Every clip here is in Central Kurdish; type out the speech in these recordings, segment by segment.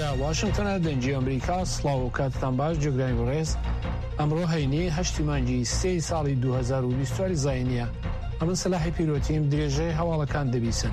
لە واشنگتنە دەنجی ئەمریکا سڵاو و کاتتان باش جێگرانی بەڕێز ئەمڕۆ هەینی 8 مانگی 3 ساڵی 2020 زاینیە ئەمن سەلاحی پیرۆتیم درێژەی هەواڵەکان دەبیسن.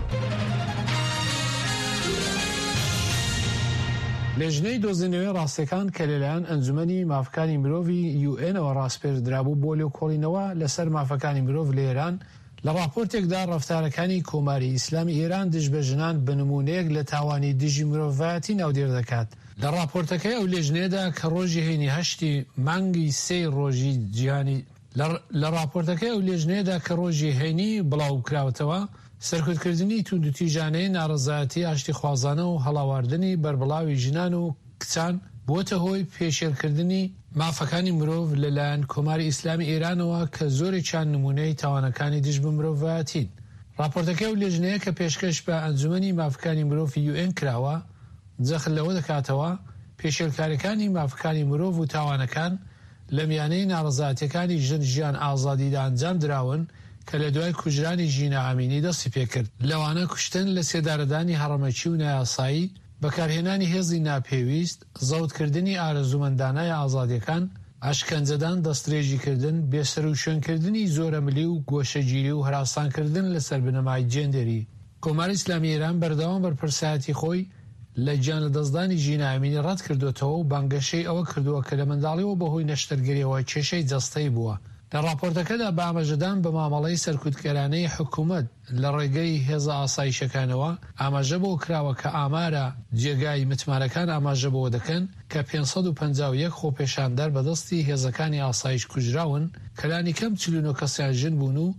لێژنەی دۆزینەوەی ڕاستیەکان کە لەلایەن ئەنجومەنی مافەکانی مرۆڤی UN-ەوە ڕاستپێردرابوو بۆ لێکۆڵینەوە لەسەر مافەکانی مرۆڤ لە ئێران لە راپۆرتێکدا ڕەفتارەکانی کۆماری ئیسلامی ئێران دژ بە ژنان بە نمونەیەک لە تاوانی دژی مرۆڤایەتی ناودێر دەکات. لە راپۆرتەکەی ئەو لێژنەیەدا کە ڕۆژی هەینی 8 مانگی 3 ڕۆژی جیهانی لە راپۆرتەکەی ئەو لێژنەیەدا کە ڕۆژی هەینی بڵاو کراوەتەوە سەرکوتکردنی توندوتیژانەی ناڕەزایەتی ئاشتی خوازانە و هەڵاواردنی بربڵاوی ژنان و کچان بۆتە هۆی پێشێلکردنی مافەکانی مرۆڤ لەلایەن کۆماری ئیسلامی ئێرانەوە کە زۆرێکیان نمونەی تاوانەکانی دژ بە مرۆڤایەتین. راپۆرتەکەی ئەو لێژنەیە کە پێشکەش بە ئەنجومەنی مافەکانی مرۆڤ UN کراوە جەخت لەوە دەکاتەوە پێشێلکاریەکانی مافەکانی مرۆڤ و تاوانەکان لە میانەی ناڕەزایەتیەکانی ژن ژیان ئازادیدا ئەنجام دراون کە لە دوای کوژرانی ژینە ئامینی دەستی پێکرد. لەوانە کوشتن لە سێدارەدانی هەڕەمەکی و نایاسایی، بەکارهێنانی هێزی ناپێویست، زەوتکردنی ئارەزومەندانای ئازادیەکان، ئاشکەنجەدان، دەستدرێژیکردن، بێسەر و شوێنکردنی زۆرەملی و گۆشەگیری و هەراسانکردن لەسەر بنەمای جێندەری. کۆماری ئیسلامی ئێران بەردەوام بەرپرسایەتی خۆی لە گیان لە دەستدانی ژینە ئامینی ڕەت کردوێتەوە و بانگەشەی ئەوە کردووە کە لە منداڵیەوە بەهۆی نەشتەرگەریەوە کێشەی جەستەی بووە. لە راپۆرتەکەدا بە ئاماژەدان بە مامەڵەی سەرکوتگەرانەی حکوومەت لە ڕێگەی هێزە ئاسایشەکانەوە ئاماژە بۆ کراوە کە ئامارە جێگای متمانەکان ئاماژە بۆ دەکەن کە 551 خۆپێشاندەر بەدەستی هێزەکانی ئاسایش کوژراون کە لانی کەم 49 کەسیان ژن بوون و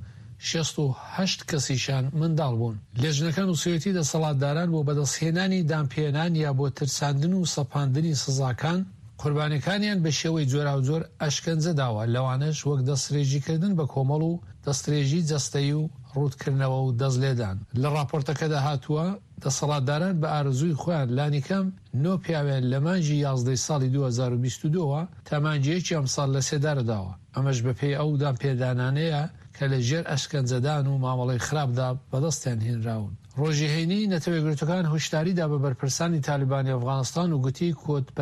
68 کەسیشان منداڵ بوون. لێژنەکان و سوێتی دەسەڵاتداران بۆ بەدەستهێنانی دامپێنان یا بۆ ترساندن و سەپاندنی سزاکان قوربانەکانیان بە شێوەی جۆرا و جۆر ئەشکەنجە داوە، لەوانەش وەک دەستدرێژیکردن بە کۆمەڵ و دەستدرێژی جەستەیی و ڕوودکردنەوە و دەستلێدان. لە راپۆرتەکەدا هاتووە دەسەڵاتداران بە ئارزووی خۆیان لانی کەم 9 پیاوێن لە مانگی 11 ساڵی 2022ەوە تا مانگیەکی ئەمساڵ لە سێدارەداوە. ئەمەش بەپێی ئەو دامپێدانانەیە کە لە ژێر ئەشکەنجەدان و مامەڵەی خراپدا بەدەستیان هێنراون. ڕۆژی هەینی نەتەوەیەکگرتوەکان هۆشداریدا بە بەرپرسانی تالیبانی ئەفغانستان و گوتی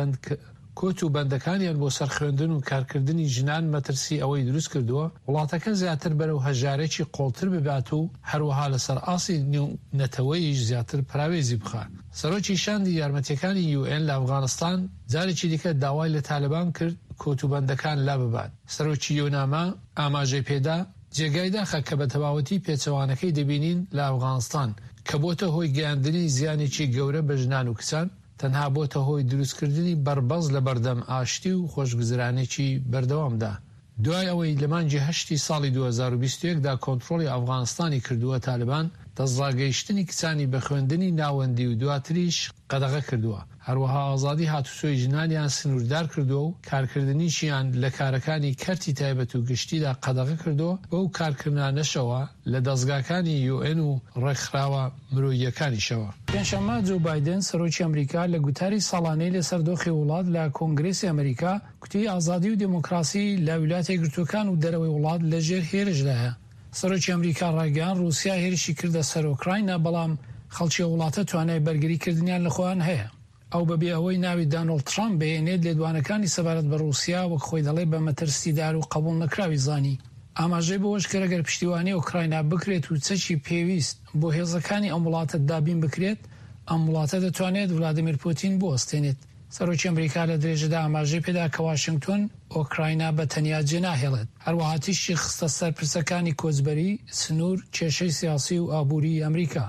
کۆت و بەندەکانیان بۆ سەرخوێندن و کارکردنی ژنان مەترسی ئەوەی دروست کردووە وڵاتەکە زیاتر بەرەو هەژارێکی قۆڵتر ببات و هەروەها لەسەر ئاسی نەتەوەیش زیاتر پراوێزی بخات. سەرۆکی شاندی یارمەتیەکانی UN لە ئەفغانستان جارێکی دیکە داوای لە تالبان کرد کۆت و بەندەکان لا ببات. سەرۆکی یۆناما ئاماژەی پێدا جێگای داخە کە بە تەواوەتی پێچەوانەکەی دەبینین لە ئەفغانستان کە بۆتە هۆی گەیاندنی زیانێکی گەورە بە ژنان و کچان، تەنها بۆتە هۆی دروستکردنی بربەز لە بەردەم ئاشتی و خۆشگوزرانێکی بەردەوامدا. دوای ئەوەی لە مانگی 8 ساڵی 2021دا کۆنتڕۆلی ئەفغانستانی کردووە تالبان، دەستڕاگەیشتنی کچانی بە خوێندنی ناوەندی و دواتریش قەدەغە کردووە. هەروەها ئازادی هاتوچۆی ژنانیان سنووردار کردووە و کارکردنیشیان لە کارەکانی کەرتی تایبەت و گشتیدا قەدەغە کردووە بەو کارکردانەشەوە لە دەستگاکانی UN و ڕێکخراوە مرۆییەکانیشەوە. پێنجشەممە جو بایدن سەرۆکی ئەمریکا لە گوتاری ساڵانەی لەسەر دۆخی وڵات لە کۆنگرێسی ئەمریکا کوتی ئازادی و دموکراسی لە ویلاتە یەکگرتووەکان و دەرەوەی وڵات لەژێر هێرشدایە. سەرۆکی ئەمریکا ڕایگەیاند رووسیا هێرشی کردە سەر ئوکراینە، بەڵام خەڵکی وڵاتە توانای بەرگریکردنیان لە خۆیان هەیە. ئەو بەبێ ئەوەی ناوی دانۆڵد ترامپ بێنێت لێدوانەکانی سەبارەت بە رووسیا وەک خۆی دەڵێ بە مەترسیدار و قبول نەکراوی زانی. ئاماژەی بۆش کە ئەگەر پشتیوانی ئوکراینە بکرێت و چەکی پێویست بۆ هێزەکانی ئەم وڵاتە دابین بکرێت، ئەم وڵاتە دەتوانێت ڤلادیمیر پوتین بوەستێنێت. سەرۆکی ئەمریکا لە درێژەدا ئاماژەی پێدا کە واشنگتۆن ئۆکراینە بە تەنیا جێ ناهێڵێت. هەروەها تیشی خستە سەر پرسەکانی کۆچبەری، سنوور، کێشەی سیاسی و ئابووری ئەمریکا.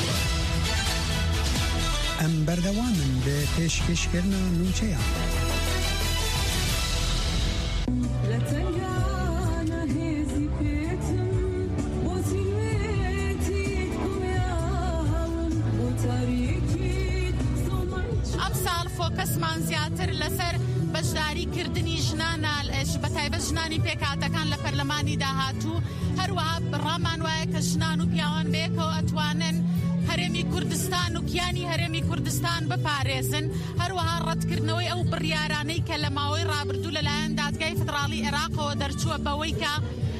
ئەم بەردەوامن بە پێشکەشکردنە نووچەیە. ئەمساڵ فۆکەسمان زیاتر لەسەر بەشداریکردنی ژنانە بە تایبەت ژنانی پێکاتەکان لە پەرلەمانی داهاتوو، هەروەها ڕامان وایە کە ژنان و پیاوان بەیەکەوە ئەتوانن هەرێمی کوردستان و کیانی هەرێمی کوردستان بپارێزن، هەروەها ڕەتکردنەوەی ئەو بڕیارانەی کە لە ماوەی ڕابردوو لەلایەن دادگای فدراڵی عێراقەوە دەرچووە بەوەی کە